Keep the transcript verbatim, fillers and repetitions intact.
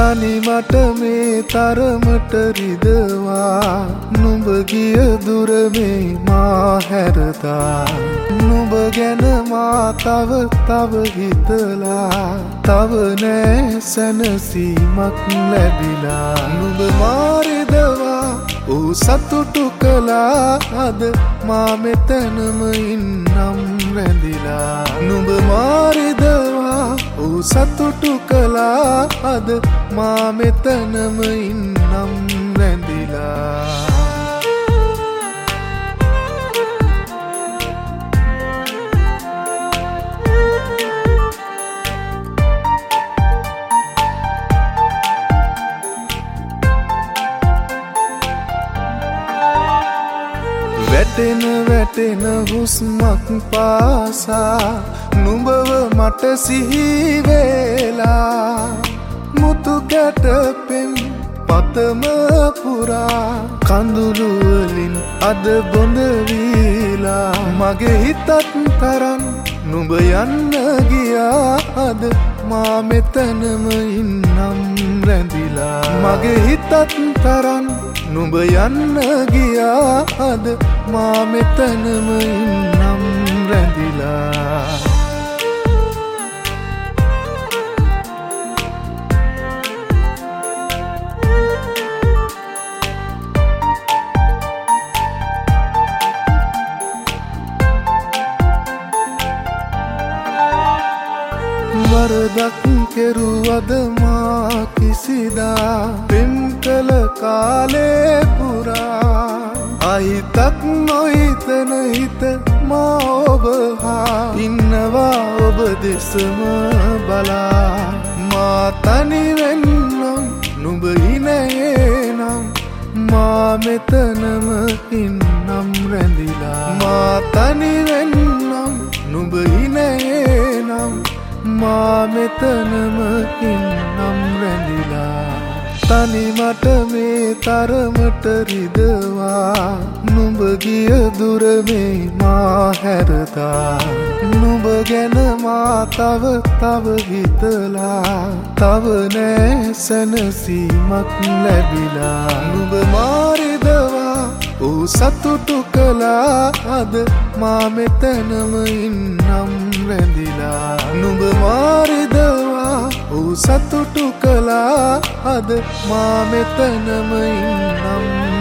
තනි මට මේ තරමට රිදවා නුඹ ගිය දුර මේ මා හැරදා නුඹ ගැන මා තව තව හිතලා තව නෑ සැනසීමක් ලැබිලා නුඹ මා රිදවා ඌ සතුටු කළා අද මා මෙතනම ඉන්නම් රැඳිලා නුඹ මා රිදවා ඌ සතුටු කළා අද මා මෙතනම ඉන්නම් රැඳිලා වැටෙන වැටෙන හුස්මක් පාසා නුඹව මට සිහි වෙලා මුතු කැටපෙම් පතම පුරා කඳුළු වලින් අද බොඳ වීලා මගේ හිතත් තරම් නුඹ යන්න ගියා අද මා මෙතනම ඉන්නම් රැඳිලා මගේ හිතත් තරම් නුඹ යන්න ගියා අද මා මෙතනම ඉන්නම් රැඳිලා වරදක් කෙරුවද මා කිසිදා පෙම් කළ කාලේ පුරා අහිතක් නොහිතන හිත මා ඔබ හා ඉන්නවා ඔබ දෙසම බලා මා තනි වෙන්නම් නුඹ හිනයේ නම් මා මෙතනම ඉන්නම් රැඳිලා මා තනි වෙන්නම් නුඹ හිනයේ නම් මා මෙතනම ඉන්නම් රැඳිලා තනි මට මේ තරමට රිදවා නුඹ ගිය දුර මේ මා හැරදා නුඹ ගැන මා තව තව හිතලා තව නෑ සැනසීමක් ලැබිලා නුඹ මා රිදවා ඌ සතුටු කළා අද මා මෙතනම ඉන්නම් රැඳිලා නුඹ මා රිදවා ඌ සතුටු කළා අද මා මෙතනම ඉන්නම්